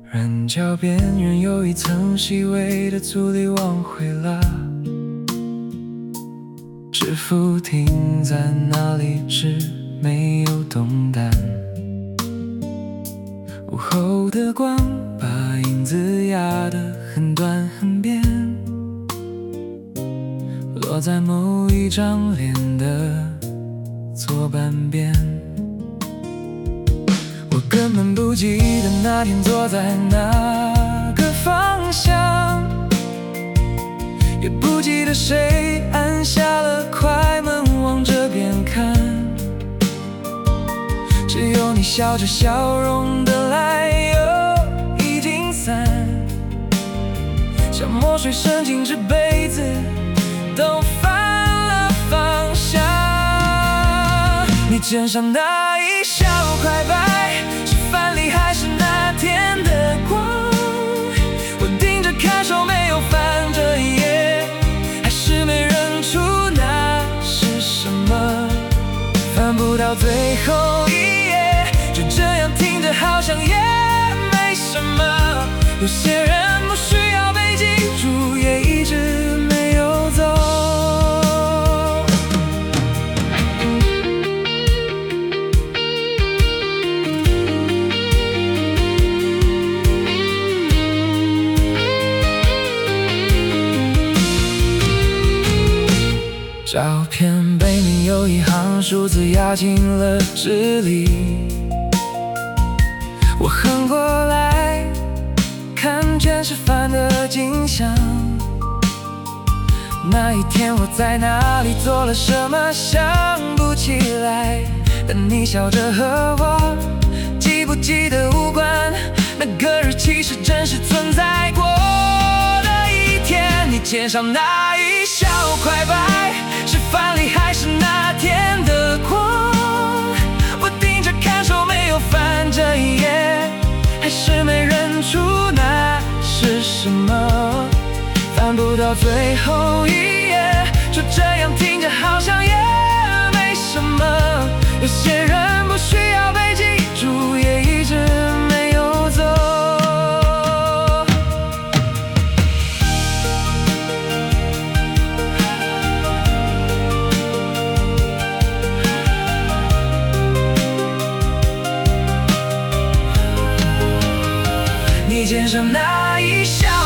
人角边缘有一层细微的阻力往回拉，指腹停在那里，只没有动弹。午后的光把影子压得很短很扁，落在某一张脸的左半边。我根本不记得那天坐在哪个方向，也不记得谁按下了快门往这边看，只有你笑着笑容的来又已经散，像墨水渗进这杯子都反了方向。你肩上那一小块白，是饭里还是那天的光？我盯着看手没有翻这一页，还是没认出那是什么？翻不到最后一页，就这样听着好像也没什么。有些人不需要被记住，也一直没有走。照片背面有一行数字压进了纸里，我横过来看见吃饭的景象。那一天我在哪里做了什么想不起来，但你笑着和我记不记得无关，那个日期是真实存在过的一天。你肩上那一小块白，是饭里还是那天的光？我盯着看手没有翻这一页，还是没认出那是什么？翻不到最后一页，就这样听着好像也没什么。有些人不需要被记住，也一直没有走。你肩上那一小